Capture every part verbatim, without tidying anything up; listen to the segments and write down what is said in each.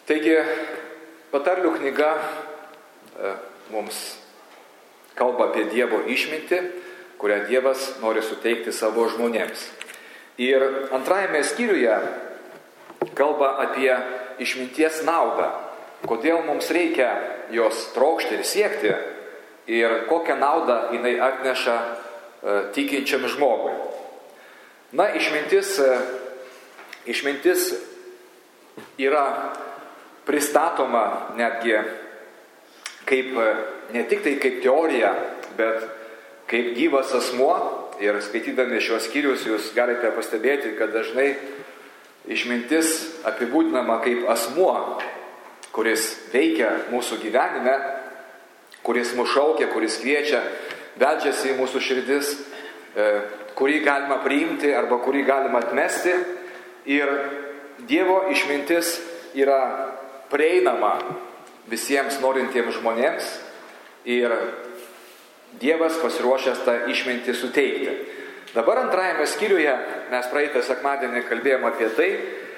Taigi, patarlių knyga e, mums kalba apie Dievo išmintį, kurią Dievas nori suteikti savo žmonėms. Ir antrajame skyriuje kalba apie išminties naudą, kodėl mums reikia jos trokšti ir siekti ir kokią naudą jinai atneša e, tikinčiam žmogui. Na, išmintis, e, išmintis yra pristatoma netgi kaip, ne tik tai kaip teorija, bet kaip gyvas asmuo. Ir skaitydami šios skyrius jūs galite pastebėti, kad dažnai išmintis apibūdinama kaip asmuo, kuris veikia mūsų gyvenime, kuris mus šaukia, kuris kviečia, beldžiasi į mūsų širdis, kurį galima priimti arba kurį galima atmesti. Ir Dievo išmintis yra prieinama visiems norintiems žmonėms ir Dievas pasiruošęs tą išmintį suteikti. Dabar antrajame skyriuje mes praeitą sekmadienį kalbėjome apie tai,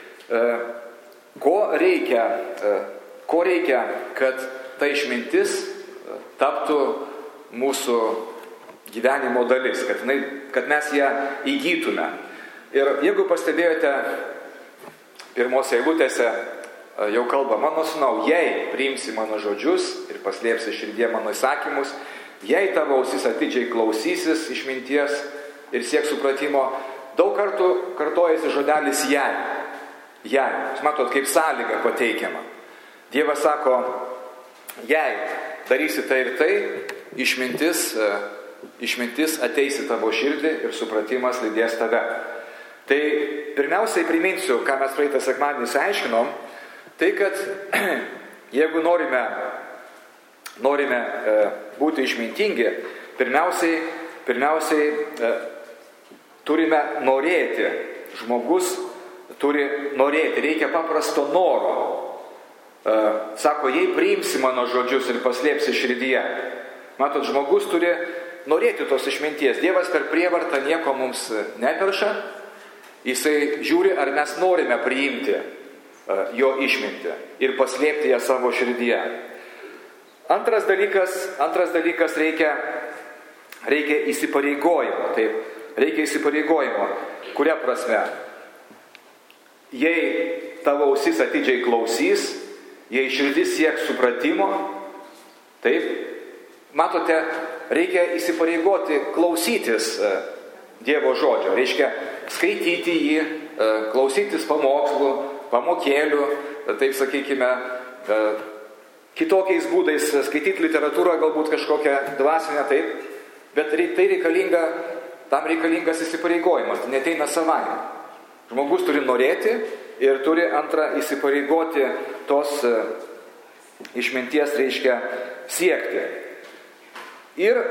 ko reikia, ko reikia, kad ta išmintis taptų mūsų gyvenimo dalis, kad, jinai, kad mes ją įgytume. Ir jeigu pastebėjote, pirmose eilutėse jau kalba: mano sūnau, jei priimsi mano žodžius ir paslėpsi širdyje mano įsakymus, jei tavo ausis atidžiai klausysis išminties ir sieks supratimo. Daug kartų kartojasi žodelis jei. Jei. Jūs matot, kaip sąlyga pateikiama. Dievas sako, jei darysi tai ir tai, išmintis, išmintis ateis į tavo širdį ir supratimas lydės tave. Tai pirmiausiai priminsiu, ką mes praeitą sekmadienį išsiaiškinom, tai kad jeigu norime, norime e, būti išmintingi, pirmiausiai, pirmiausiai e, turime norėti. Žmogus turi norėti, reikia paprasto noro. E, sako, jei priimsi mano žodžius ir paslėpsi širdyje. Matot, žmogus turi norėti tos išminties. Dievas per prievartą nieko mums neperša. Jisai žiūri, ar mes norime priimti jo išmintį ir paslėpti ją savo širdyje. Antras dalykas, antras dalykas reikia, reikia įsipareigojimo. Taip, reikia įsipareigojimo. Kuria prasme? Jei tavo ausis atidžiai klausys, jei širdis sieks supratimo, taip, matote, reikia įsipareigoti klausytis Dievo žodžio. Reiškia skaityti jį, klausytis pamokslų, pamokėlių, taip sakykime, kitokiais būdais, skaityti literatūrą, galbūt kažkokią dvasinę, taip, bet tai reikalinga, tam reikalingas įsipareigojimas, tai neteina savaime. Žmogus turi norėti ir turi antrą įsipareigoti tos išminties, reiškia, siekti. Ir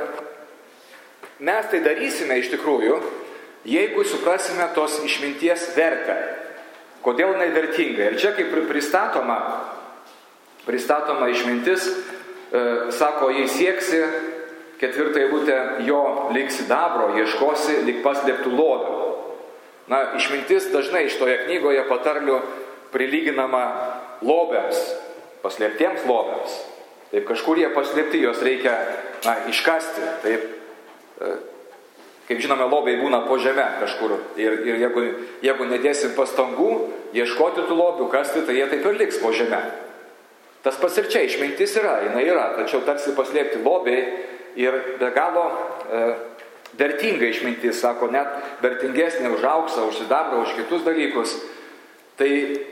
mes tai darysime iš tikrųjų, jeigu suprasime tos išminties vertę. Kodėl jinai vertinga? Ir čia kaip pristatoma, pristatoma išmintis, e, sako, jei sieksi, ketvirtą eilutę, jo lyg sidabro, ieškosi lyg paslėptų lobių. Na, išmintis dažnai šitoje knygoje patarlių prilyginama lobiams, paslėptiems lobiams. Taip, kažkur jie paslėpti, jos reikia, na, iškasti. Taip, e, kaip žinome, lobiai būna po žeme kažkur. Ir, ir jeigu, jeigu nedėsim pastangų ieškoti tų lobių, kasti, tai jie taip ir liks po žeme. Tas pats ir čia, išmintis yra, jinai yra, tačiau tarsi paslėpti lobiai ir be galo e, vertinga išmintis, sako, net vertingesnė už auksą, už sidabrą, už kitus dalykus. Tai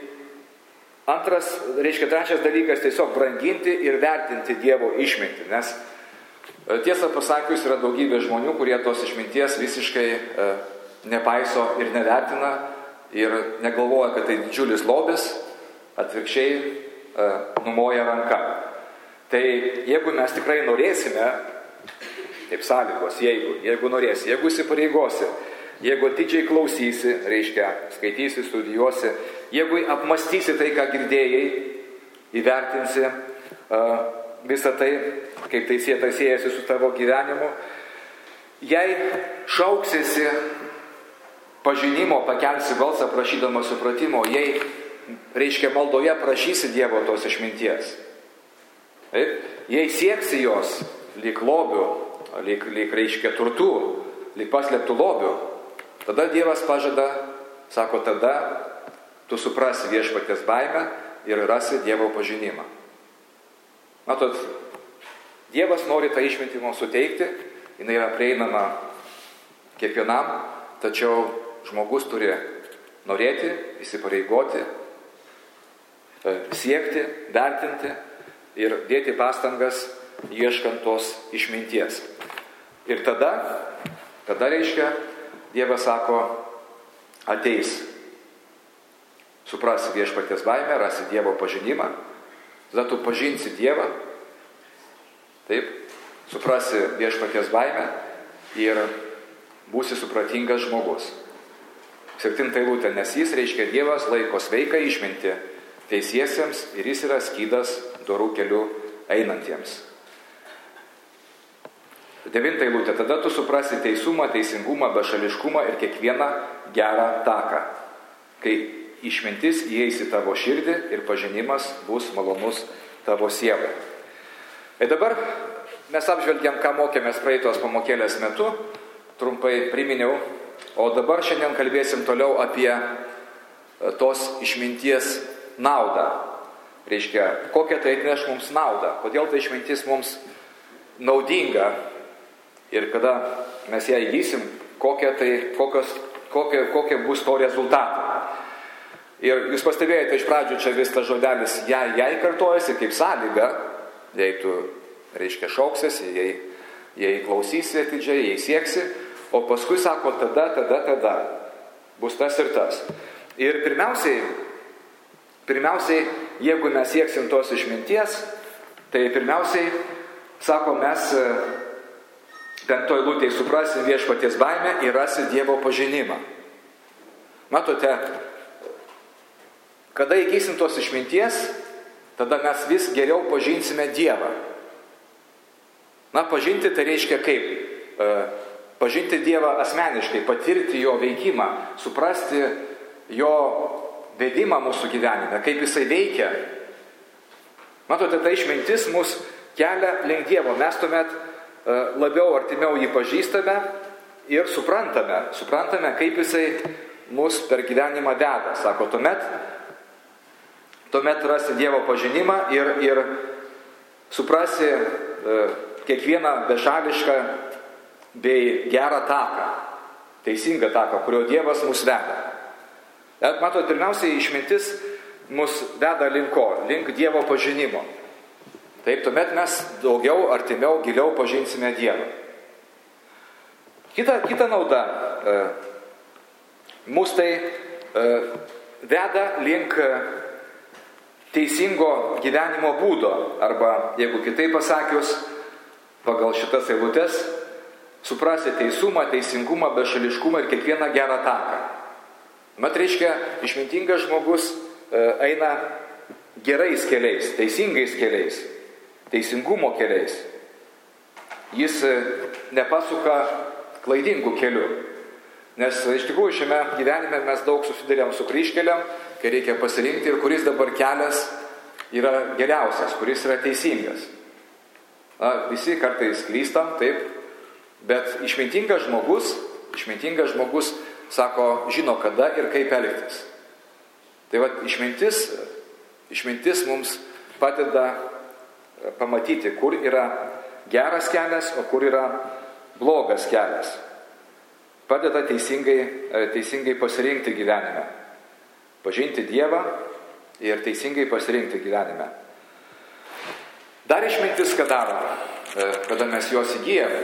antras, reiškia, trečias dalykas, tiesiog branginti ir vertinti Dievo išmintį, nes tiesą pasakius, yra daugybė žmonių, kurie tos išminties visiškai e, nepaiso ir nevertina ir negalvoja, kad tai didžiulis lobis, atvirkščiai e, numoja ranka. Tai jeigu mes tikrai norėsime, taip sąlygos, jeigu, jeigu norėsi, jeigu įsipareigosi, jeigu atidžiai klausysi, reiškia, skaitysi, studijuosi, jeigu apmastysi tai, ką girdėjai, įvertinsi e, visą tai, kaip tai sieta siejasi su tavo gyvenimu, jei šauksiesi pažinimo, pakelsi balsą prašydama supratimo, jei reiškia, maldoje prašysi Dievo tos išminties, taip, jei sieksi jos lyg lobių, lyg, lyg reiškia turtų, lyg paslėptų lobių, tada Dievas pažada, sako, tada tu suprasi viešpaties baimę ir rasi Dievo pažinimą. Matot, Dievas nori tą išmintį mums suteikti, jinai yra prieinama kiekvienam, tačiau žmogus turi norėti, įsipareigoti, siekti, vertinti ir dėti pastangas ieškant tos išminties. Ir tada, tada reiškia, Dievas sako, ateis, suprasi viešpaties baimę, rasi Dievo pažinimą, tada tu pažinsi Dievą, taip, suprasi viešpaties baimę ir būsi supratingas žmogus. Septinta eilutė, nes jis, reiškia, Dievas laiko sveiką išmintį teisiesiems ir jis yra skydas dorų kelių einantiems. Devinta eilutė, tada tu suprasi teisumą, teisingumą, bešališkumą ir kiekvieną gerą taką, kai išmintis įeis į tavo širdį ir pažinimas bus malonus tavo sielai. Ir dabar mes apžvelgiam, ką mokėmės praeitos pamokėlės metu, trumpai priminiau, o dabar šiandien kalbėsim toliau apie tos išminties naudą. Reiškia, kokią tai atneš mums naudą, kodėl ta išmintis mums naudinga ir kada mes ją įgysim, kokie, tai, kokios, kokie, kokie bus to rezultatai. Ir jūs pastebėjote iš pradžių, čia vis tas žodelis jai, jai kartojasi kaip sąlyga, jei tu, reiškia, šauksiesi, jei, jei klausysi atidžiai, jei sieksi, o paskui sako tada, tada, tada, bus tas ir tas. Ir pirmiausiai, pirmiausiai, jeigu mes sieksim tos išminties, tai pirmiausiai, sako, mes penktoj eilutėj suprasim viešpaties baimę ir rasi Dievo pažinimą. Matote, kada įgysim tos išminties, tada mes vis geriau pažinsime Dievą. Na, pažinti tai reiškia kaip? E, pažinti Dievą asmeniškai, patirti jo veikimą, suprasti jo vedimą mūsų gyvenime, kaip jisai veikia. Matote, ta išmintis mus kelia link Dievo. Mes tuomet e, labiau artimiau jį pažįstame ir suprantame, suprantame, kaip jisai mus per gyvenimą veda. Sako, tuomet Tuomet rasi Dievo pažinimą ir, ir suprasi e, kiekvieną bešališką bei gerą taką, teisingą taką, kurio Dievas mus veda. Et, matot, pirmiausiai išmintis mus veda link ko? Link Dievo pažinimo. Taip, tuomet mes daugiau, artimiau, giliau pažinsime Dievą. Kita, kita nauda. E, mus tai e, veda link teisingo gyvenimo būdo, arba, jeigu kitaip pasakius, pagal šitas eilutes, suprasi teisumą, teisingumą, bešališkumą ir kiekvieną gerą taką. Mat, reiškia, išmintingas žmogus e, eina gerais keliais, teisingais keliais, teisingumo keliais. Jis e, nepasuka klaidingų kelių. Nes iš tikrųjų šiame gyvenime mes daug susidurėm su kryžkeliam, kai reikia pasirinkti ir kuris dabar kelias yra geriausias, kuris yra teisingas. Na, visi kartais klystam, taip, bet išmintingas žmogus, išmintingas žmogus sako, žino kada ir kaip elgtis. Tai va, išmintis, išmintis mums padeda pamatyti, kur yra geras kelias, o kur yra blogas kelias. Padeda teisingai, teisingai pasirinkti gyvenime. Pažinti Dievą ir teisingai pasirinkti gyvenime. Dar išmintis, ką daro, kada mes juos įgyjame.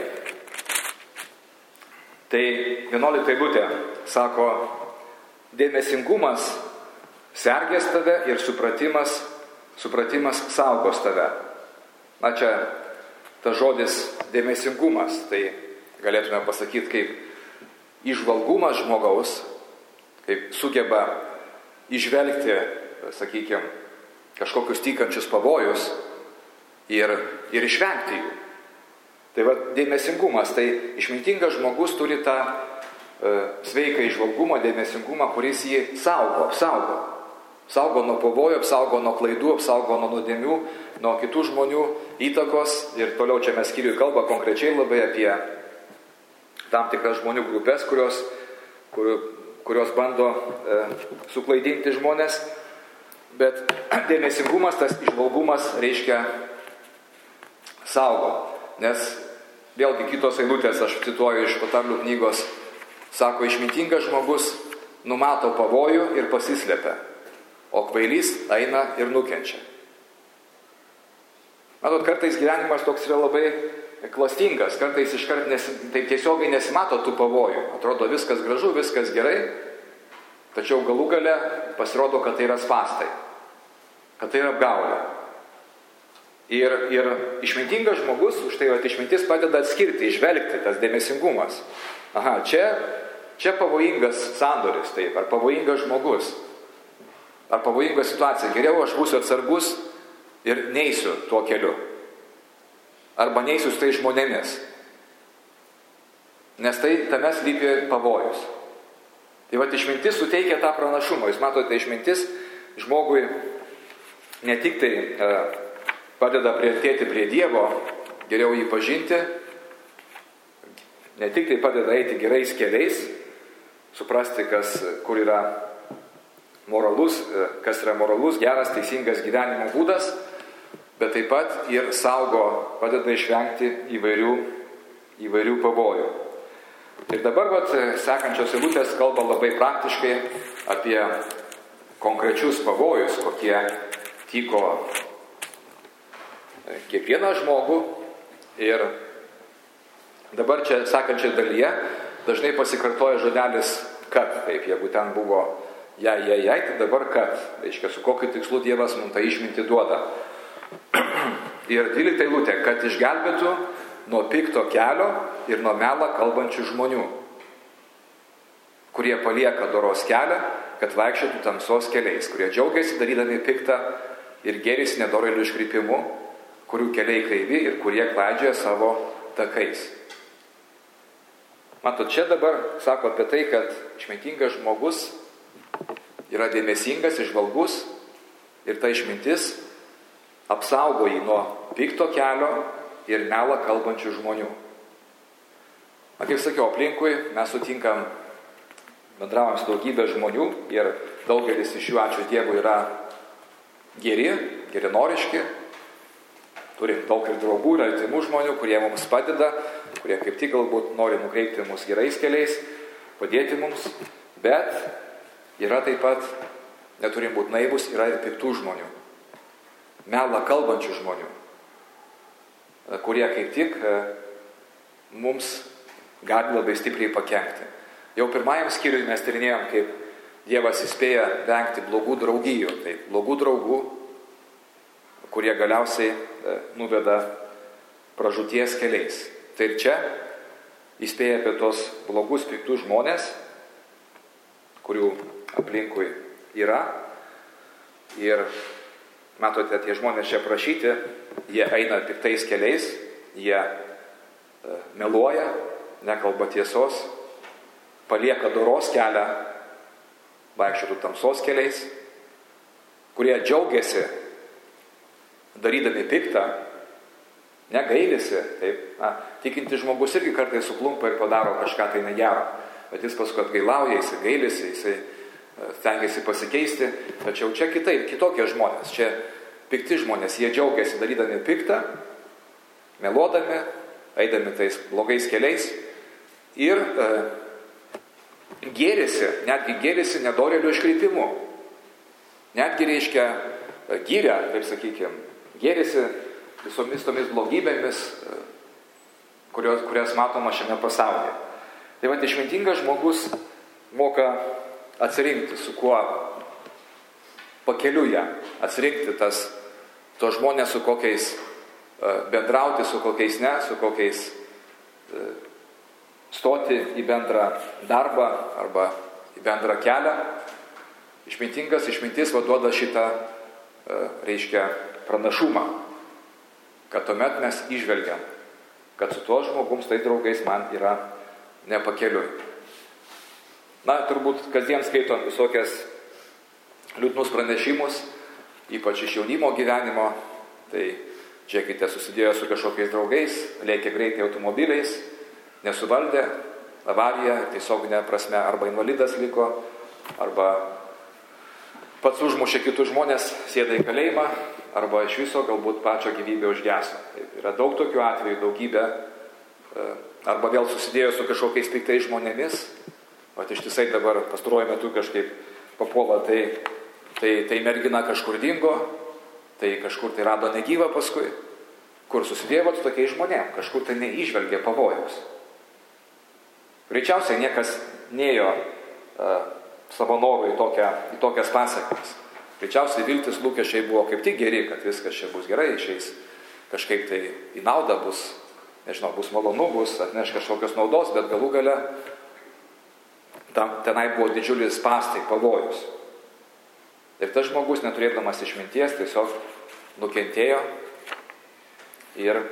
Tai vienuolikta eilutė sako, dėmesingumas sergės tave ir supratimas, supratimas saugos tave. Na čia tas žodis dėmesingumas, tai galėtume pasakyti kaip įžvalgumas žmogaus, kaip sugeba įžvelgti, sakykime, kažkokius tykančius pavojus ir, ir išvengti jų. Tai va, dėmesingumas, tai išmintingas žmogus turi tą e, sveiką įžvalgumą, dėmesingumą, kuris jį saugo, saugo. Apsaugo nuo pavojų, apsaugo nuo klaidų, apsaugo nuo nuodėmių, nuo kitų žmonių įtakos. Ir toliau čia mes skyriui kalba konkrečiai labai apie tam tikras žmonių grupės, kurios, kur, kurios bando e, suklaidinti žmonės. Bet dėmesingumas, tas įžvalgumas reiškia saugo. Nes vėlgi kitos eilutės, aš cituoju iš Patarlių knygos, sako, išmintingas žmogus numato pavojų ir pasislepia, o kvailys eina ir nukenčia. Matot, kartais gyvenimas toks yra labai klastingas, kartais iškart nesi, taip tiesiogiai nesimato tų pavojų. Atrodo viskas gražu, viskas gerai, tačiau galų gale pasirodo, kad tai yra spąstai, kad tai yra apgaulė. Ir, ir išmintingas žmogus, už tai vat, išmintis padeda atskirti, išvelgti tas dėmesingumas. Aha, čia, čia pavojingas sandoris, taip, ar pavojingas žmogus, ar pavojinga situacija. Geriau aš būsiu atsargus ir neisiu tuo keliu. Arba neisiu su tai žmonėmis. Nes tai tame slypi pavojus. Tai vat išmintis suteikia tą pranašumą. Jūs matote, išmintis žmogui ne tik tai e, padeda priartėti prie Dievo, geriau jį pažinti, ne tik tai padeda eiti gerais keliais, suprasti, kas, kur yra moralus, kas yra moralus, geras, teisingas gyvenimo būdas, bet taip pat ir saugo, padeda išvengti įvairių, įvairių pavojų. Ir dabar, vat, sekančios eilutės kalba labai praktiškai apie konkrečius pavojus, kokie tyko kiekvieną žmogų. Ir dabar čia sekančioje dalyje dažnai pasikartoja žodelis kad. Taip, jeigu ten buvo jei, jei, jei, tai dabar kad. Reiškia, su kokiu tikslu Dievas mums tą išmintį duoda. Ir dvylikta eilutė, kad išgelbėtų nuo pikto kelio ir nuo melą kalbančių žmonių, kurie palieka doros kelią, kad vaikščiotų tamsos keliais, kurie džiaugiasi darydami piktą ir gėrisi nedorėlių iškrypimų, kurių keliai kreivi ir kurie klaidžioja savo takais. Matot, čia dabar sako apie tai, kad išmintingas žmogus yra dėmesingas, išvalgus ir ta išmintis apsaugo jį nuo pikto kelio ir melą kalbančių žmonių. Na, kaip sakiau, aplinkui mes sutinkam, bendravom su daugybė žmonių ir daugelis iš jų, ačiū Dievui, yra geri, gerinoriški. Turim daug ir draugų, ir artimų žmonių, kurie mums padeda, kurie kaip tik galbūt nori nukreipti mus gerais keliais, padėti mums, bet yra taip pat, neturim būti naivus, yra ir piktų žmonių, melą kalbančių žmonių, kurie kaip tik mums gali labai stipriai pakenkti. Jau pirmajam skyriui mes tyrinėjom, kaip Dievas įspėja vengti blogų draugijų, tai blogų draugų, kurie galiausiai nuveda pražūties keliais. Tai ir čia įspėja apie tos blogus, piktus žmonės, kurių aplinkui yra. Ir matote, tie žmonės čia prašyti, jie eina piktais keliais, jie meluoja, nekalba tiesos, palieka doros kelią, vaikščiotų tamsos keliais, kurie džiaugiasi darydami piktą, negailisi. Taip, na, tikinti žmogus irgi kartais suklumpa ir padaro kažką tai negero, bet jis paskui atgailauja, jis gailisi, jis stengiasi pasikeisti. Tačiau čia kitai, kitokie žmonės, čia pikti žmonės, jie džiaugiasi darydami piktą, meluodami, eidami tais blogais keliais ir e, gėrisi, netgi gėrisi nedorėlių iškrypimu. Netgi reiškia gyrę, taip sakykime, gėrisi visomis tomis blogybėmis, kurios, kurias matoma šiame pasaulyje. Tai va, išmintingas žmogus moka atsirinkti, su kuo pakeliuje, atsirinkti tas, tos žmonės, su kokiais bendrauti, su kokiais ne, su kokiais stoti į bendrą darbą arba į bendrą kelią. Išmintingas, išmintis vaduoda šitą, reiškia, pranašumą, kad tuomet mes išvelgiam, kad su tuo žmogums, tai draugais man yra nepakeliui. Na, turbūt kasdien skaitom visokias liūdnus pranešimus, ypač iš jaunimo gyvenimo. Tai žiūrėkite, susidėjo su kažkokiais draugais, lėkė greitai automobiliais, nesuvaldė, avarija, tiesioginė prasme, arba invalidas liko, arba pats užmušė kitus žmonės, sėda į kalėjimą, arba iš viso galbūt pačio gyvybę užgeso. Taip, yra daug tokių atvejų, daugybė, arba vėl susidėjo su kažkokiais piktais žmonėmis, o ištisai dabar pastaruoju metu kažkaip papuola, tai, tai, tai mergina kažkur dingo, tai kažkur tai rado negyvą paskui, kur susidėjo su tokiais žmonėm, kažkur tai neįžvelgė pavojaus. Greičiausiai niekas neėjo uh, savo norų į, tokią, į tokias pasekmes. Greičiausiai viltis lūkesčiai buvo kaip tik geri, kad viskas čia bus gerai, išeis kažkaip tai į naudą, bus, nežinau, bus malonu, bus atneš kažkokios naudos, bet galų gale tam, tenai buvo didžiulis spąstai, pavojus. Ir tas žmogus, neturėdamas išminties, tiesiog nukentėjo ir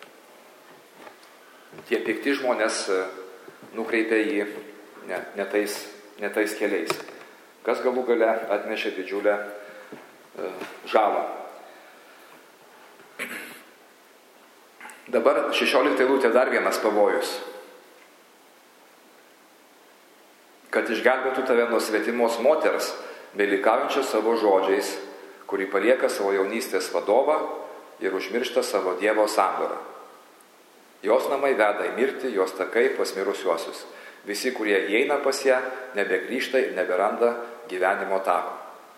tie pikti žmonės nukreipė jį ne, ne, tais, ne tais keliais, kas galų gale atnešė didžiulę e, žalą. Dabar šešiolikta eilutė dar vienas pavojus. Kad išgelbėtų tave nuo svetimos moters, meilikaujančios savo žodžiais, kuri palieka savo jaunystės vadovą ir užmiršta savo Dievo sandorą. Jos namai veda į mirtį, jos takai pas mirusiuosius. Visi, kurie įeina pas ją, nebegrįžta ir neberanda gyvenimo tako.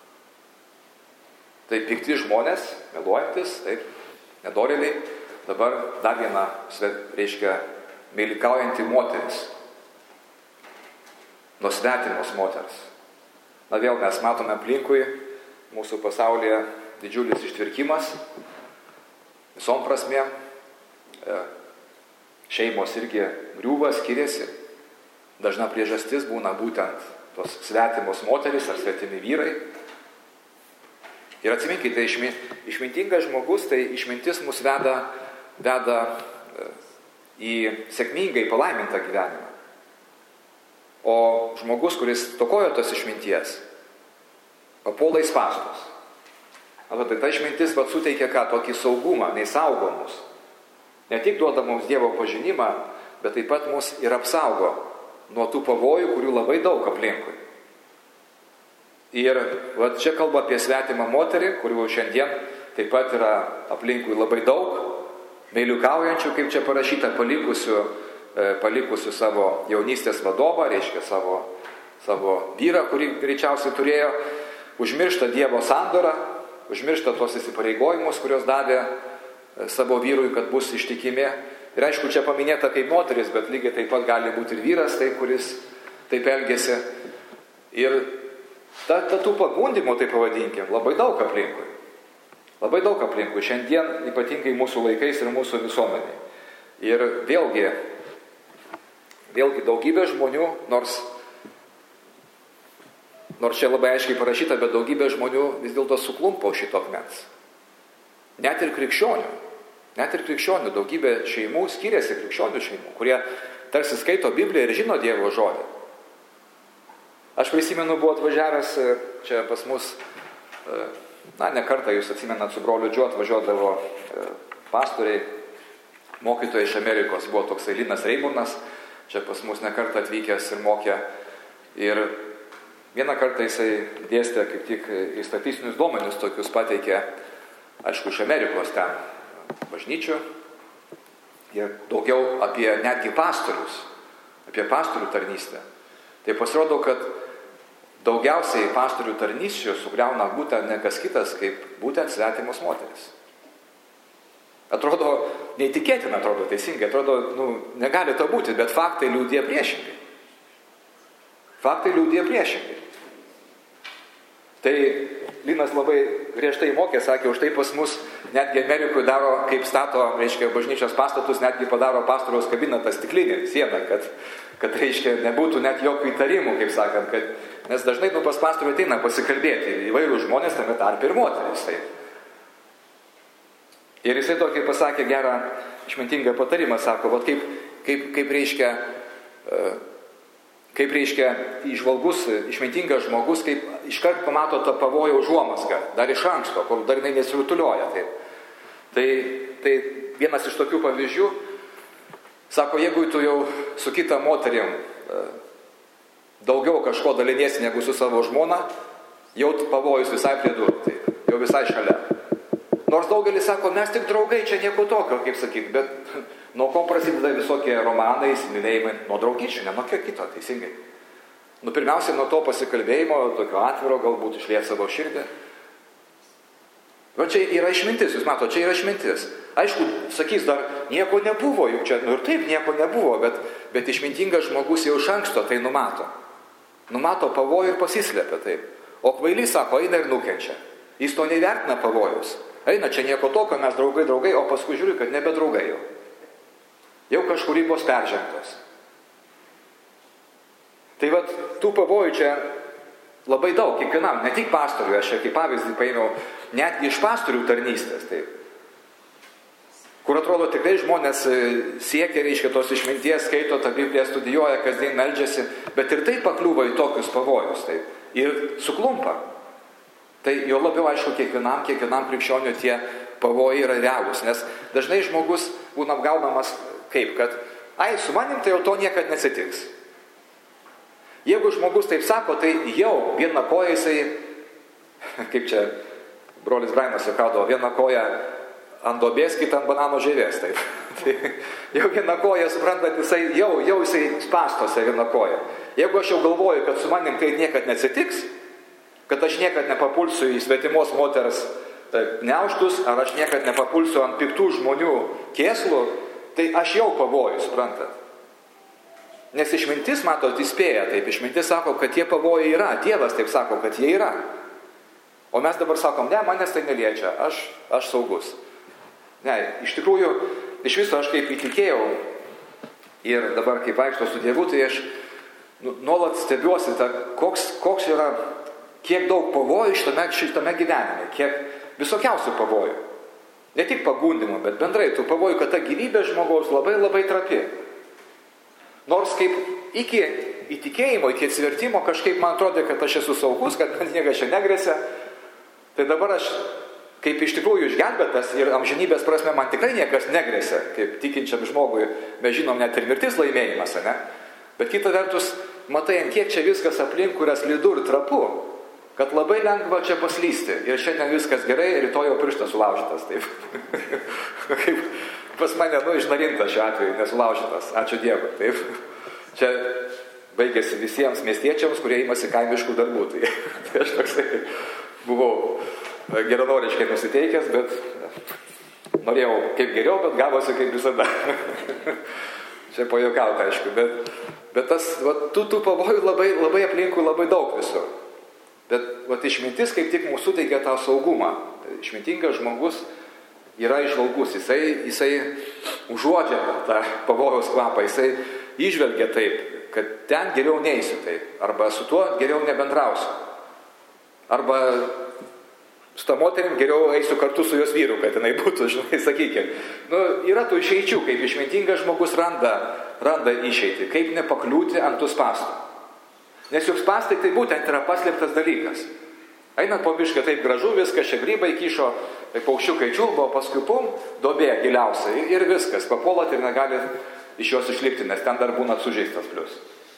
Tai pikti žmonės, meluojantis, taip, nedorėliai, dabar dar viena, reiškia, meilikaujanti moteris. Nuo svetimos moters. Na vėl mes matome aplinkui mūsų pasaulyje didžiulis ištvirkimas, visom prasmėm. Šeimos irgi griūva, skiriasi. Dažna priežastis būna būtent tos svetimos moteris ar svetimi vyrai. Ir atsiminkite, išmintingas žmogus, tai išmintis mus veda, veda į sėkmingai palaimintą gyvenimą. O žmogus, kuris tokojo tos išminties, papuola į spąstus. Tai ta išmintis vat suteikia ką? Tokį saugumą, nei saugo mus. Ne tik duoda mums Dievo pažinimą, bet taip pat mus ir apsaugo nuo tų pavojų, kurių labai daug aplinkui. Ir va, čia kalba apie svetimą moterį, kurių šiandien taip pat yra aplinkui labai daug, meiliukaujančių, kaip čia parašyta, palikusių, e, palikusių savo jaunystės vadovą, reiškia savo, savo vyrą, kurį greičiausiai turėjo, užmiršta Dievo sandorą, užmiršta tos įsipareigojimus, kurios davė savo vyrui, kad bus ištikimi. Ir aišku, čia paminėta kaip moteris, bet lygiai taip pat gali būti ir vyras, tai, kuris taip elgėsi. Ir ta, ta tų pagundimų, tai pavadinkim, labai daug aplinkui. Labai daug aplinkui. Šiandien ypatingai mūsų laikais ir mūsų visuomeniai. Ir vėlgi, vėlgi daugybė žmonių, nors, nors čia labai aiškiai parašyta, bet daugybė žmonių vis dėlto suklumpo šito akmens. Net ir krikščionių, net ir krikščionių, daugybė šeimų skiriasi krikščionių šeimų, kurie tarsi skaito Bibliją ir žino Dievo žodį. Aš prisimenu, buvo atvažiavęs čia pas mus, na, ne kartą jūs atsimenat, su broliu Džiu atvažiuodavo pastoriai, mokytojai iš Amerikos, buvo toksai Linas Reiburnas, čia pas mus ne kartą atvykęs ir mokė. Ir vieną kartą jisai dėstė kaip tik į statistinius duomenis tokius pateikė, aišku, iš Amerikos ten bažnyčių, ir daugiau apie netgi pastorius, apie pastorių tarnystę. Tai pasirodo, kad daugiausiai pastorių tarnysčių sugriauna būtent ne kas kitas, kaip būtent svetimos moteris. Atrodo, neįtikėtina, atrodo teisingai, atrodo, nu, negali to būti, bet faktai liudija priešingai. Faktai liudija priešingai. Tai Linas labai griežtai mokė, sakė, už tai pas mus netgi Amerikoje daro, kaip stato, reiškia, bažnyčios pastatus, netgi padaro pastoriaus kabinetą stiklinį sieną, kad, kad, reiškia, nebūtų net jokių įtarimų, kaip sakant, kad, nes dažnai nu pas pastorių ateina pasikalbėti įvairių žmonės, tame tarpe ir moteris. Tai. Ir jisai tokį pasakė gerą, išmintingą patarimą, sako, vat kaip, kaip, kaip reiškia, kaip reiškia įžvalgus, išmintingas žmogus, kaip iškart pamato tą pavojų užuomasgą, dar iš anksto, kur dar jinai nesirutulioja. Tai, tai, tai vienas iš tokių pavyzdžių, sako, jeigu tu jau su kita moterim daugiau kažko daliniesi negu su savo žmona, jau pavojus visai prie durų, tai jau visai šalia. Nors daugelis sako, mes tik draugai, čia nieko tokio, kaip sakyti, bet nuo ko prasideda visokie romanai, įsimylėjimai, nuo draugyčių, ne nuo kiek kito, teisingai. Nu, pirmiausia, nuo to pasikalbėjimo, tokio atviro, galbūt išliet savo širdį. Va čia yra išmintis, jūs mato, čia yra išmintis. Aišku, sakys, dar nieko nebuvo, juk čia, nu ir taip nieko nebuvo, bet, bet išmintingas žmogus jau iš anksto tai numato. Numato pavojų ir pasislėpia taip. O kvailys sako, eina ir nukenčia. Jis to neįvertina pavojus. Eina, čia nieko tokio, mes draugai, draugai, o paskui žiūri, kad nebe draugai jau. Jau kažkur ribos peržengtos. Tai vat, tų pavojų čia labai daug, kiekvienam, ne tik pastoriui, aš čia kaip pavyzdį paėmiau, netgi iš pastorių tarnystės, taip. Kur atrodo tikrai žmonės siekia, reiškia, tos išminties, skaito tą Bibliją, studijuoja, kasdien meldžiasi, bet ir tai pakliūva į tokius pavojus, taip. Ir suklumpa. Tai jo labiau, aišku, kiekvienam, kiekvienam krikščioniui tie pavojai yra realūs, nes dažnai žmogus būna apgaunamas kaip, kad, ai, su manim tai jau to niekad nesitiks. Jeigu žmogus taip sako, tai jau vieną koją jisai, kaip čia brolis Brainas juokaudavo, vieną koją ant duobės, kitą ant banano žievės, taip. Tai jau vieną koją, suprantat, jisai jau, jau jisai spastose vieną koją. Jeigu aš jau galvoju, kad su manim tai niekad nesitiks, kad aš niekad nepapulsiu į svetimos moters gniaužtus, ar aš niekad nepapulsiu ant piktų žmonių kėslų, tai aš jau pavoju, suprantat. Nes išmintis, matot, įspėja, taip, išmintis sako, kad tie pavojai yra, Dievas taip sako, kad jie yra. O mes dabar sakom, ne, manęs tai neliečia, aš, aš saugus. Ne, iš tikrųjų, iš viso aš kaip įtikėjau ir dabar kaip vaikšto su Dievu, tai aš nu, nuolat stebiuosi, ta, koks, koks yra, kiek daug pavojų šitame, šitame gyvenime, kiek visokiausių pavojų. Ne tik pagundimų, bet bendrai tų pavojų, kad ta gyvybė žmogaus labai labai trapi. Nors kaip iki įtikėjimo, iki atsivertimo kažkaip man atrodė, kad aš esu saugus, kad man niekas čia negresia, tai dabar aš kaip iš tikrųjų išgelbėtas ir amžinybės prasme man tikrai niekas negresia, kaip tikinčiam žmogui, mes žinom net ir mirtis laimėjimas, ne? Bet kita vertus, matai, ant kiek čia viskas aplink, kurias slidu ir trapu, kad labai lengva čia paslysti. Ir šiandien viskas gerai, rytoj jau pirštas sulaužytas. Taip. Kaip pas mane, nu, išnarintas šiuo atveju, nesulaužytas. Ačiū Dievui. Taip. Čia baigėsi visiems miestiečiams, kurie imasi kaimiškų darbų. Tai, tai aš toksai buvau geranoriškai nusiteikęs, bet norėjau kaip geriau, bet gavosi kaip visada. Čia pajuokauta, aišku. Bet, bet tas, va, tų, tų pavojų labai, labai aplinkui labai daug visur. Bet vat, išmintis kaip tik mūsų suteikia tą saugumą. Išmintingas žmogus yra įžvalgus, jisai, jisai užuodžia tą pavojaus kvapą, jisai įžvelgia taip, kad ten geriau neisiu taip, arba su tuo geriau nebendrausiu. Arba su tą moterim geriau eisiu kartu su jos vyru, kad jinai būtų, žinai, sakykime. Nu, yra tų išeičių, kaip išmintingas žmogus randa, randa išeitį, kaip nepakliūti ant tų spąstų. Nes juk spąstai tai būtent yra paslėptas dalykas. Einant po mišką taip gražu, viskas, čia grybai kyšo, tai paukščiukai čiulbo, paskui pum, duobė giliausia ir viskas, papuolat ir negali iš jos išlipti, nes ten dar būna sužeistas plius.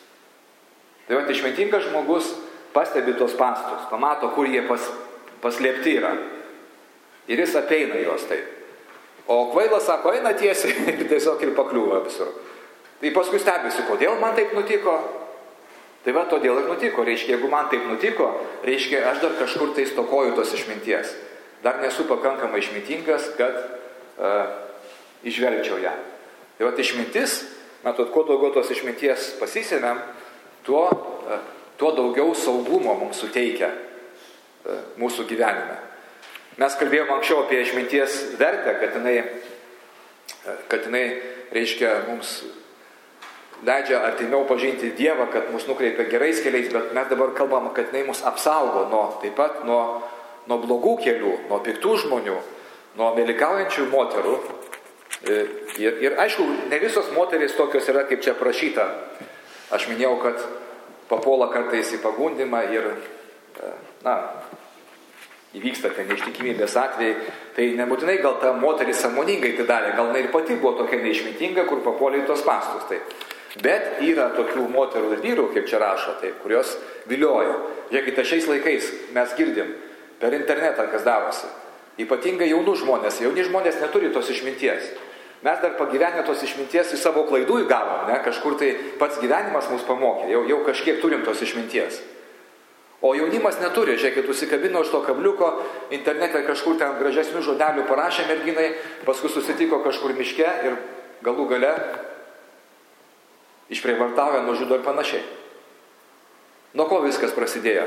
Tai va, išmintingas žmogus pastebi tos spąstus, pamato, kur jie pas, paslėpti yra. Ir jis apeina juos taip. O kvailas sako, eina tiesiai ir tiesiog ir pakliūva visur. Tai paskui stebisi, kodėl man taip nutiko. Tai va, todėl ir nutiko. Reiškia, jeigu man taip nutiko, reiškia, aš dar kažkur tai stokoju tos išminties. Dar nesu pakankamai išmintingas, kad uh, išvelgčiau ją. Tai va, išmintis, matot, kuo daugiau tos išminties pasisėmėm, tuo, uh, tuo daugiau saugumo mums suteikia uh, mūsų gyvenime. Mes kalbėjome anksčiau apie išminties vertę, kad jinai, uh, kad jinai reiškia, mums leidžia artimiau pažinti Dievą, kad mus nukreipia gerais keliais, bet mes dabar kalbam, kad jinai mus apsaugo nuo, taip pat nuo, nuo blogų kelių, nuo piktų žmonių, nuo mėlykaujančių moterų. Ir, ir aišku, ne visos moterys tokios yra, kaip čia prašyta. Aš minėjau, kad papuola kartais į pagundimą ir na, įvyksta ten neištikimybės atvejai, tai nebūtinai gal ta moteris sąmoningai tai darė, gal jinai ir pati buvo tokia neišmintinga, kur papuolė į tos spąstus. Tai. Bet yra tokių moterų ir vyrų, kaip čia rašo, tai, kurios vilioja. Žiūrėkite, šiais laikais mes girdim per internetą, kas darosi. Ypatingai jaunų žmonės. Jauni žmonės neturi tos išminties. Mes dar pagyvenę tos išminties į savo klaidų įgavom, ne? Kažkur tai pats gyvenimas mus pamokė. Jau, jau kažkiek turim tos išminties. O jaunimas neturi. Žiūrėkit, užsikabino iš to kabliuko, internete kažkur ten gražesnių žodelių parašė merginai, paskui susitiko kažkur miške ir galų gale išprievartauja, nužudo ir panašiai. Nuo ko viskas prasidėjo?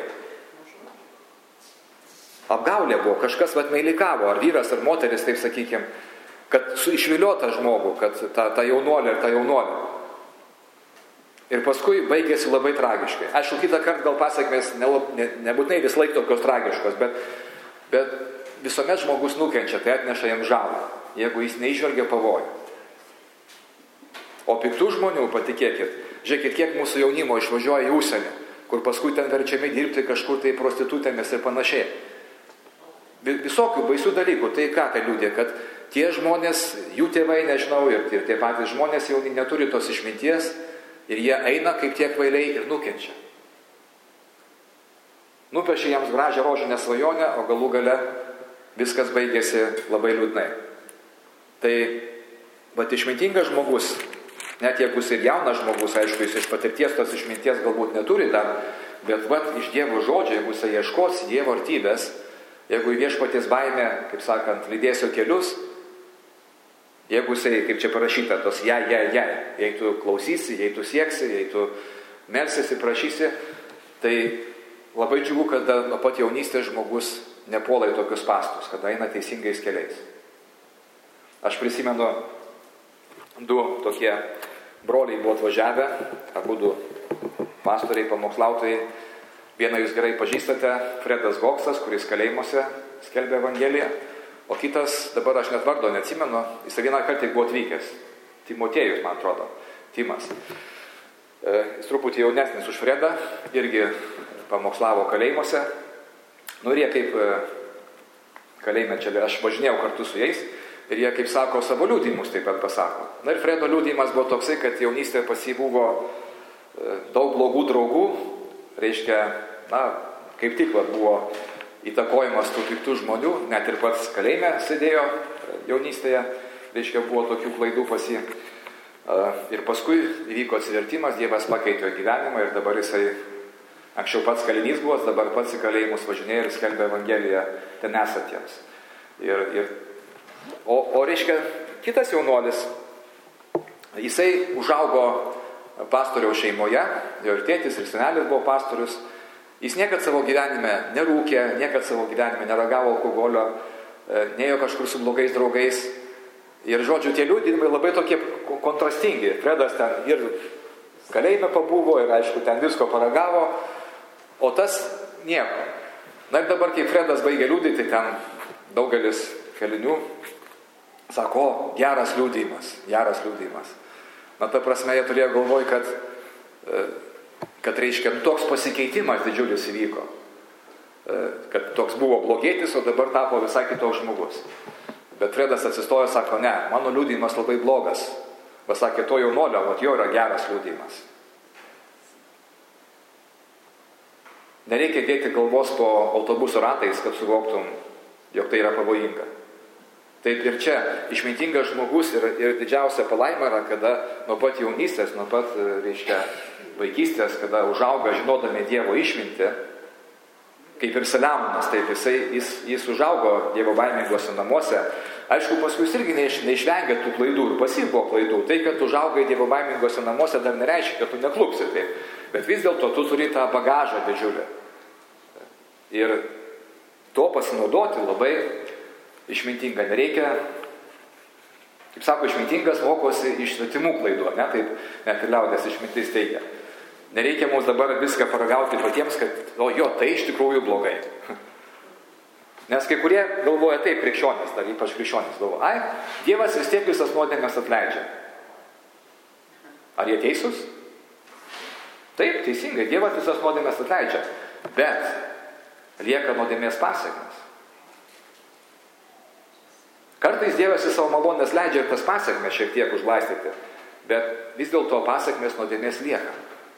Apgaulė buvo, kažkas vat meilikavo, ar vyras, ar moteris, taip sakykime, kad išviliota žmogų, kad ta, ta jaunuolė ir ta jaunuolė. Ir paskui baigėsi labai tragiškai. Aišku, kitą kartą gal pasiekmės ne, ne, nebūtinai vis laik tokios tragiškos, bet, bet visuomet žmogus nukenčia, tai atneša jam žalą, jeigu jis neižvelgia pavojų. O piktų žmonių, patikėkit, žiūrėkit, kiek mūsų jaunimo išvažiuoja į užsienį, kur paskui ten verčiami dirbti kažkur tai prostitutėmis ir panašiai. Visokių baisių dalykų. Tai ką tai liudė, kad tie žmonės, jų tėvai, nežinau, ir, ir tie patys žmonės jauni neturi tos išminties ir jie eina kaip tie kvailiai ir nukenčia. Nupiešia jiems gražią rožinę svajonę, o galų gale viskas baigėsi labai liūdnai. Tai, bet išmintingas žmogus, net jeigu jis ir jaunas žmogus, aišku, jis iš patirties tos išminties galbūt neturi dar, bet vat iš Dievo žodžio, jeigu jis ieškos Dievo artybės, jeigu į viešpaties baimę, kaip sakant, lydėsio kelius, jeigu jisai, kaip čia parašyta, tos jei, jei, jei, jei tu klausysi, jei tu sieksi, jei tu melsiesi, prašysi, tai labai džiugu, kada nuo pat jaunystės žmogus nepuola į tokius spąstus, kada eina teisingais keliais. Aš prisimenu, du tokie broliai buvo atvažiavę, abu du pastoriai, pamokslautojai. Vieną jūs gerai pažįstate, Fredas Goksas, kuris kalėjimuose skelbė Evangeliją, o kitas, dabar aš net vardo neatsimenu, jis vieną kartą buvo atvykęs. Timotėjus, man atrodo, Timas. Jis truputį jaunesnis už Fredą, irgi pamokslavo kalėjimuose. Nu ir jie kaip kalėjime čia, aš važinėjau kartu su jais, ir jie, kaip sako, savo liudijimus taip pat pasako. Na ir Fredo liudijimas buvo toksai, kad jaunystėje pas jį buvo daug blogų draugų, reiškia, na, kaip tik va, buvo įtakojimas tų piktų žmonių, net ir pats kalėjime sėdėjo jaunystėje, reiškia, buvo tokių klaidų pas jį. Ir paskui įvyko atsivertimas, Dievas pakeitė gyvenimą ir dabar jisai, anksčiau pats kalinys buvo, dabar pats į kalėjimus važinėjo ir skelbė Evangeliją ten esantiems. Ir, ir, o, o reiškia, kitas jaunuolis, jisai užaugo pastoriaus šeimoje, jo ir tėtis, ir senelis buvo pastorius. Jis niekad savo gyvenime nerūkė, niekad savo gyvenime neragavo alkoholio, neėjo kažkur su blogais draugais. Ir žodžiu, tie liudijimai labai tokie kontrastingi. Fredas ten ir kalėjime pabuvo, ir aišku, ten visko paragavo, o tas nieko. Na ir dabar, kai Fredas baigė liudyti, ten daugelis kalinių sako, o, geras liudijimas, geras liudijimas. Na, ta prasme, jie turėjo galvoj, kad, kad reiškia, toks pasikeitimas didžiulis įvyko. Kad toks buvo blogėtis, o dabar tapo visai kitoks žmogus. Bet Fredas atsistojo, sako, ne, mano liudijimas labai blogas. Pasakė, to jaunolio, o jo yra geras liudijimas. Nereikia dėti galvos po autobusų ratais, kad suvoktum, jog tai yra pavojinga. Taip ir čia išmintingas žmogus ir, ir didžiausia palaima yra, kada nuo pat jaunystės, nuo pat, reiškia, vaikystės, kada užauga žinodami Dievo išmintį, kaip ir Saliamonas, taip jisai, jis, jis užaugo Dievo baimingose namuose. Aišku, paskui jis irgi neiš, neišvengė tų klaidų ir pas jį buvo klaidų. Tai, kad užaugai Dievo baimingose namuose, dar nereiškia, kad tu neklupsi taip. Bet vis dėlto tu turi tą bagažą didžiulį. Ir to pasinaudoti labai išmintinga. Nereikia, kaip sako, išmintingas mokosi iš svetimų klaidų, ne? Taip net ir liaudės išmintis teigia. Nereikia mums dabar viską paragauti patiems, kad, o jo, tai iš tikrųjų blogai. Nes kai kurie galvoja taip, krikščionys, dar ypač krikščionys galvoja, ai, Dievas vis tiek visas nuodėmes atleidžia. Ar jie teisūs? Taip, teisingai, Dievas visas nuodėmes atleidžia. Bet lieka nuodėmės pasekmės. Kartais Dievas į savo malonės leidžia ir tas pasekmes šiek tiek užglaistyti, bet vis dėlto pasekmės nuodėmės lieka.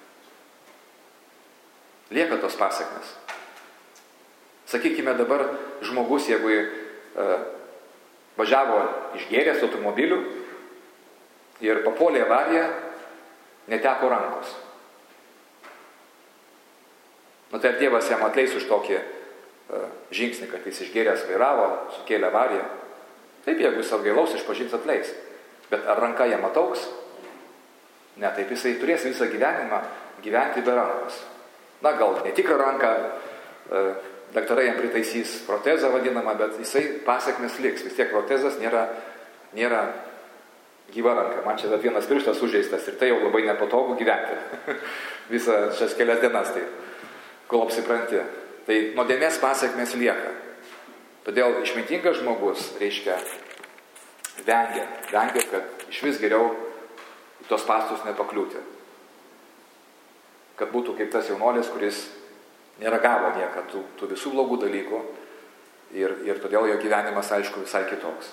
Lieka tos pasekmės. Sakykime dabar žmogus, jeigu e, važiavo išgėręs automobiliu ir papuolė avariją, neteko rankos. Nu tai ar Dievas jam atleis už tokį e, žingsnį, kad jis išgėręs vairavo, sukėlė avariją? Taip, jeigu jis atgailaus, išpažins, atleis. Bet ar ranka jam ataugs? Ne, taip jisai turės visą gyvenimą gyventi be rankos. Na, gal netikrą ranką, e, daktarai jam pritaisys protezą vadinamą, bet jisai pasekmes liks. Vis tiek protezas nėra, nėra gyva ranka. Man čia vienas pirštas sužeistas ir tai jau labai nepatogu gyventi. Visą šias kelias dienas tai, kol apsipranti. Tai nuodėmės pasekmes lieka. Todėl išmintingas žmogus, reiškia, vengia, vengia, kad iš vis geriau į tos spąstus nepakliūti. Kad būtų kaip tas jaunuolis, kuris neragavo niekad tų, tų visų blogų dalykų ir, ir todėl jo gyvenimas, aišku, visai kitoks.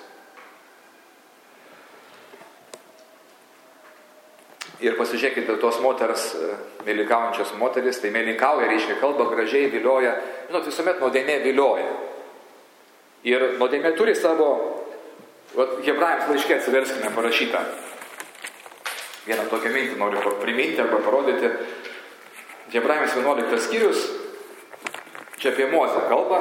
Ir pasižiūrėkite tos moters, meilikaujančios moteris, tai meilikauja, reiškia, kalba gražiai, vilioja. Žinot, visuomet nuodėmė vilioja. Ir nuodėmė turi savo, vat, Hebrajams laiške atsiverskime parašytą. Vieną tokią mintį noriu priminti arba parodyti. Hebrajams vienuoliktas skyrius, čia apie Mozę kalba.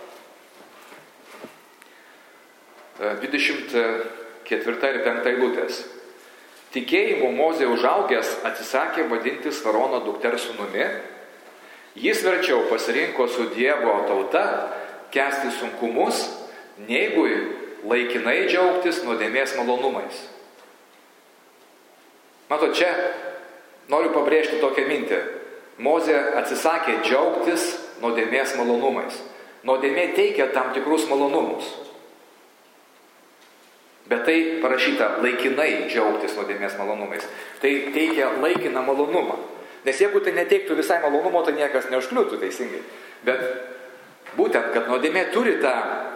dvidešimt ketvirta ir penkta eilutės. Tikėjimu Mozė užaugęs atsisakė vadintis Faraono dukters sūnumi. Jis verčiau pasirinko su Dievo tauta kęsti sunkumus, neigu laikinai džiaugtis nuodėmės malonumais. Matot, čia noriu pabrėžti tokią mintį. Mozė atsisakė džiaugtis nuodėmės malonumais. Nuodėmė teikia tam tikrus malonumus. Bet tai parašyta laikinai džiaugtis nuodėmės malonumais. Tai teikia laikiną malonumą. Nes jeigu tai neteiktų visai malonumo, tai niekas neužkliūtų teisingai. Bet būtent, kad nuodėmė turi tą,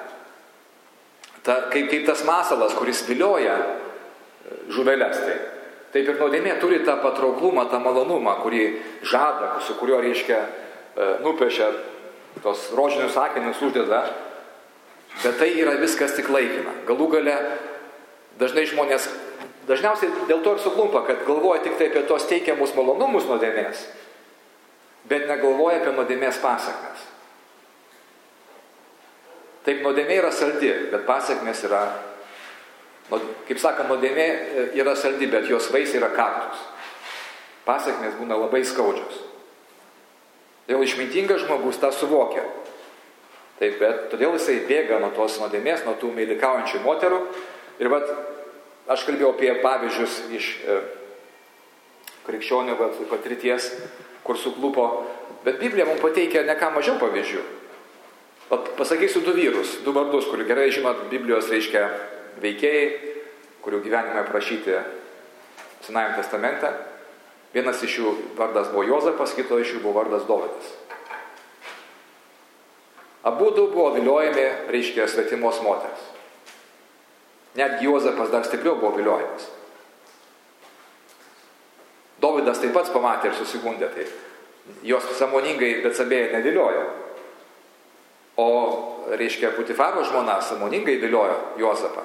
tą kaip, kaip tas masalas, kuris vilioja žuveles, tai, taip ir nuodėmė turi tą patrauklumą, tą malonumą, kurį žada, su kuriuo, reiškia, nupiešia tos rožinius akinius uždeda, bet tai yra viskas tik laikina. Galų gale dažnai žmonės, dažniausiai dėl to ir suklumpa, kad galvoja tik tai apie tos teikiamus malonumus nuodėmės, bet negalvoja apie nuodėmės pasekmes. Taip, nuodėmė yra saldi, bet pasekmės yra, kaip sakant, nuodėmė yra saldi, bet jos vaisiai yra kaktus. Pasekmės būna labai skaudžios. Todėl išmintingas žmogus tą suvokia. Taip, bet todėl jisai bėga nuo tos nuodėmės, nuo tų meilikaujančių moterų. Ir vat, aš kalbėjau apie pavyzdžius iš e, krikščionių vat, patirties, kur suklupo, bet Biblija mums pateikia ne ką mažiau pavyzdžių. Pasakysiu du vyrus, du vardus, kurių gerai žinot Biblijos, reiškia, veikėjai, kurių gyvenime aprašyti Senajame testamente. Vienas iš jų vardas buvo Jozapas, kito iš jų buvo vardas Dovydas. Abu du buvo viliojami, reiškia, svetimos moters. Netgi Jozapas dar stipriau buvo viliojamas. Dovydas taip pat pamatė ir susigundė, tai jos sąmoningai Betsabėja neviliojo. O, reiškia, Putifaro žmona sąmoningai viliojo Jozapą.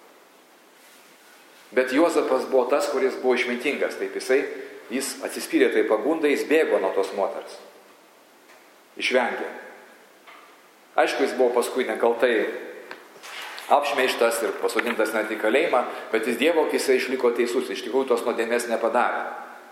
Bet Jozapas buvo tas, kuris buvo išmintingas. Taip jisai, jis atsispyrė tai pagundai, jis bėgo nuo tos moters. Išvengė. Aišku, jis buvo paskui nekaltai apšmeižtas ir pasodintas net į kalėjimą, bet jis Dievo akise išliko teisus, iš tikrųjų tos nuodėmės nepadarė.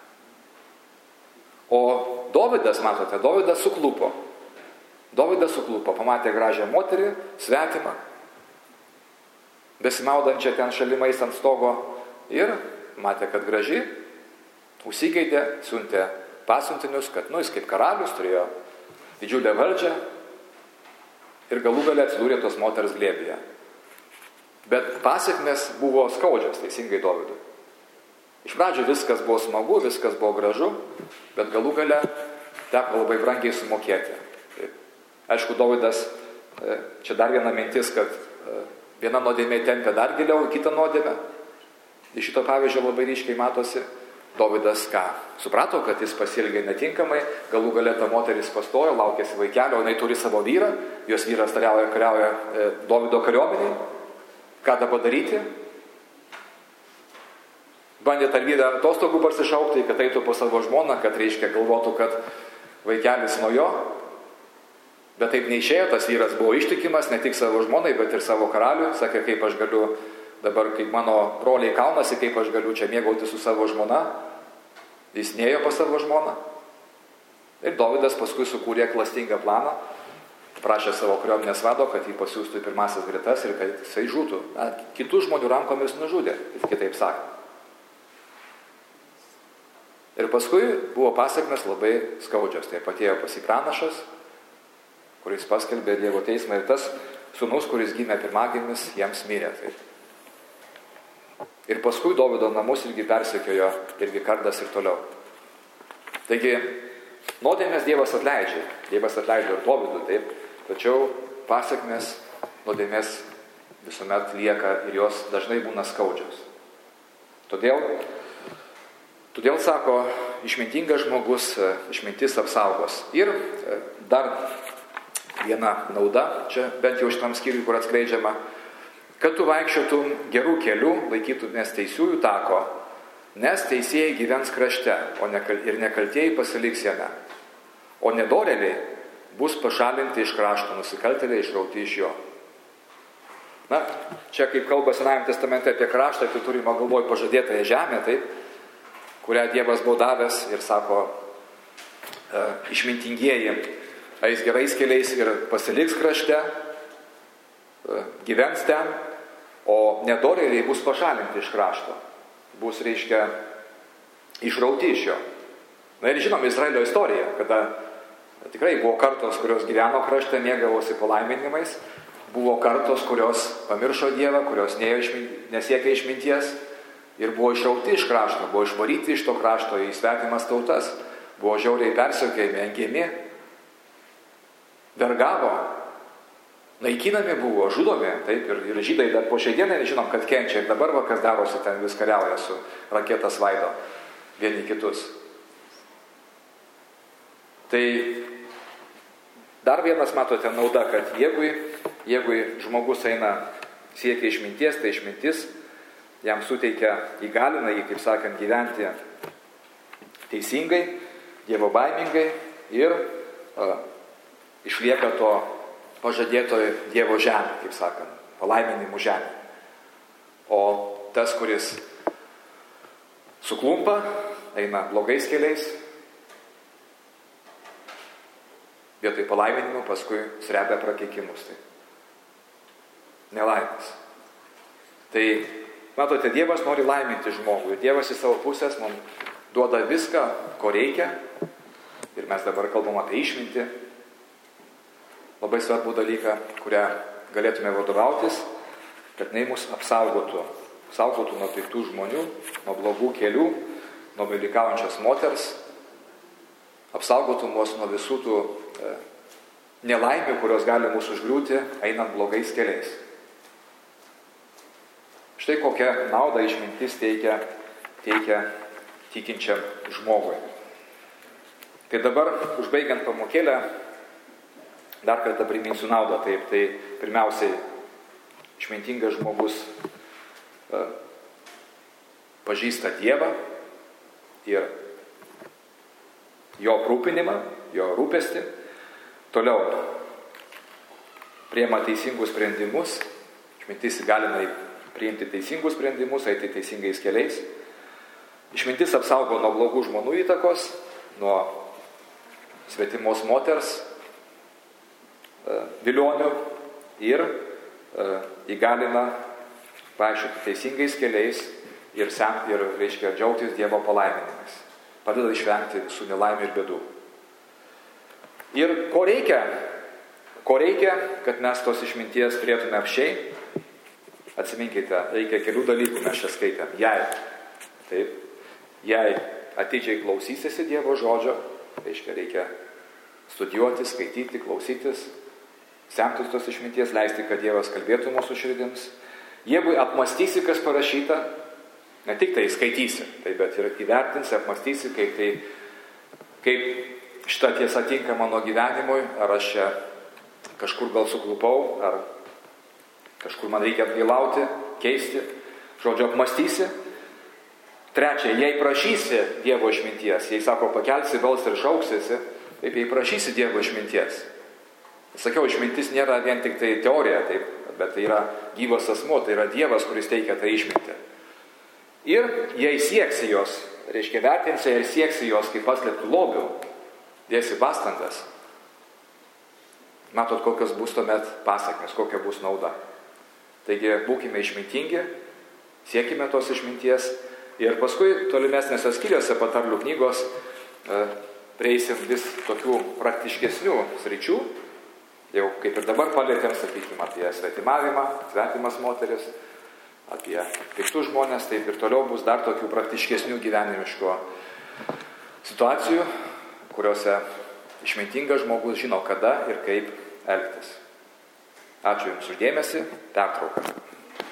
O Dovydas, matote, Dovydas suklupo. Dovydas suklupo, pamatė gražią moterį, svetimą, besimaudančią ten šalimais ant stogo ir matė, kad graži, užsigeidė, siuntė pasiuntinius, kad, nu, jis kaip karalius turėjo didžiulę valdžią ir galų gale atsidūrė tos moters glėbyje. Bet pasekmės buvo skaudžios, teisingai Dovydui. Iš pradžių viskas buvo smagu, viskas buvo gražu, bet galų gale teko labai brangiai sumokėti. Taip. Aišku, Dovydas, čia dar viena mintis, kad viena nuodėmė tempia dar giliau į kitą nuodėmę. Iš šito pavyzdžio labai ryškiai matosi. Dovydas ką? Suprato, kad jis pasielgė netinkamai, galų gale ta moteris pastojo, laukėsi vaikelio, jinai turi savo vyrą, jos vyras kariauja, kariauja e, Dovydo kariuomeniai. Ką dabar daryti? Bandė tą vyrą atostogų parsišaukti, kad eitų po savo žmoną, kad reiškia galvotų, kad vaikelis nuo jo. Bet taip neišėjo, tas vyras buvo ištikimas ne tik savo žmonai, bet ir savo karaliui. Sakė, kaip aš galiu dabar, kaip mano broliai kaunasi, kaip aš galiu čia mėgauti su savo žmona. Jis nėjo pas savo žmoną. Ir Dovydas paskui sukūrė klastingą planą. Prašė savo kariuomenės vado, kad jį pasiųstų į pirmasis gretas ir kad jisai žūtų. Na, kitų žmonių rankomis nužudė, kitaip sakant. Ir paskui buvo pasiekmes labai skaudžios. Tai atėjo pas jį pranašas, kuris paskelbė Dievo teismą, ir tas sūnus, kuris gimė pirmagimis, jiems mirė. Taip. Ir paskui Dovydo namus irgi persekiojo irgi kardas ir toliau. Taigi, nuodėmės Dievas atleidžia. Dievas atleidžia ir Dovydui, taip. Tačiau pasiekmes nuodėmės visuomet lieka ir jos dažnai būna skaudžios. Todėl, todėl sako, išmintingas žmogus išmintis apsaugos. Ir dar viena nauda, čia bent jau šitam skyriui, kur atskleidžiama, kad tu vaikščiotum gerų kelių, laikytumės teisiųjų tako, nes teisėjai gyvens krašte, o nekal, ir nekaltieji pasiliks jame. O nedorėliai bus pašalinti iš krašto, nusikaltėliai išrauti iš jo. Na, čia kaip kalba Senajame testamente apie kraštą, tai turime galvoj pažadėtąją žemę, taip, kurią Dievas buvo davęs ir sako, e, išmintingieji eis gerais keliais ir pasiliks krašte, e, gyvens ten, o nedorėliai bus pašalinti iš krašto. Bus, reiškia, išrauti iš jo. Na ir žinom Izraelio istoriją, kada tikrai buvo kartos, kurios gyveno krašte, mėgavosi palaiminimais, buvo kartos, kurios pamiršo Dievą, kurios nesiekė išminties ir buvo išrauti iš krašto, buvo išvaryti iš to krašto į svetimas tautas, buvo žiauriai persekiojami, engiami, vergavo, naikinami buvo, žudomi, taip, ir, ir žydai dar po šiai dienai žinom, kad kenčia ir dabar va, kas darosi ten vis kariauja su raketas vaido vieni kitus. Tai dar vienas, matote, nauda, kad jeigu, jeigu žmogus eina siekia išminties, tai išmintis jam suteikia, įgalina jį, kaip sakant, gyventi teisingai, dievo baimingai ir a, išlieka to pažadėtojo Dievo žemė, kaip sakant, palaiminimų žemė. O tas, kuris suklumpa, eina blogais keliais, vietoj palaiminimų paskui srebia prakeikimus. Tai nelaimės. Tai, matote, Dievas nori laiminti žmogų. Ir Dievas į savo pusės mums duoda viską, ko reikia. Ir mes dabar kalbam apie išmintį. Labai svarbų dalyką, kurią galėtume vadovautis, kad jinai mus apsaugotų. Apsaugotų nuo piktų žmonių, nuo blogų kelių, nuo meilikaujančios moters. Apsaugotų mus nuo visų tų e, nelaimių, kurios gali mūsų užgriūti, einant blogais keliais. Štai kokią naudą išmintis teikia, teikia tikinčiam žmogui. Tai dabar, užbaigiant pamokėlę, dar kartą priminsiu naudą. Taip, tai pirmiausiai išmintingas žmogus e, pažįsta Dievą ir jo aprūpinimą, jo rūpestį. Toliau priima teisingus sprendimus. Išmintis įgalina priimti teisingus sprendimus, eiti teisingais keliais. Išmintis apsaugo nuo blogų žmonių įtakos, nuo svetimos moters vilionių ir e, įgalina vaikščioti teisingais keliais ir, sem, ir reiškia, džiaugtis Dievo palaiminimais. Padeda išvengti visų nelaimių ir bėdų. Ir ko reikia? Ko reikia, kad mes tos išminties turėtume apšiai? Atsiminkite, reikia kelių dalykų, mes čia skaitėm. Jei, taip, jei atidžiai klausysiesi Dievo žodžio, reiškia, reikia studijuoti, skaityti, klausytis, semtis tos išminties, leisti, kad Dievas kalbėtų mūsų širdims. Jeigu apmastysi, kas parašyta, ne tik tai skaitysi, tai bet ir įvertinsi, apmastysi, kaip, tai, kaip šita tiesa tinka mano gyvenimui, ar aš čia kažkur gal suklupau, ar kažkur man reikia atgailauti, keisti. Žodžiu, apmastysi. Trečia, jei prašysi Dievo išminties, jei sako, pakelsi balsą ir šauksiesi, taip, jei prašysi Dievo išminties. Sakiau, išmintis nėra vien tik tai teorija, taip, bet tai yra gyvas asmuo, tai yra Dievas, kuris teikia tą išmintį. Ir jei sieksi jos, reiškia vertinsi ir sieksi jos kaip paslėptų lobių, dėsi pastangas, matot, kokios bus tuomet pasakmes, kokia bus nauda. Taigi, būkime išmintingi, siekime tos išminties ir paskui tolimesnėse skyriuose patarlių knygos e, prieisim vis tokių praktiškesnių sričių, jau kaip ir dabar palietėm, sakykime, apie svetimavimą, svetimas moteris, apie piktus žmonės, taip ir toliau bus dar tokių praktiškesnių gyvenimiško situacijų, kuriuose išmintingas žmogus žino kada ir kaip elgtis. Ačiū Jums už dėmesį, pertrauką.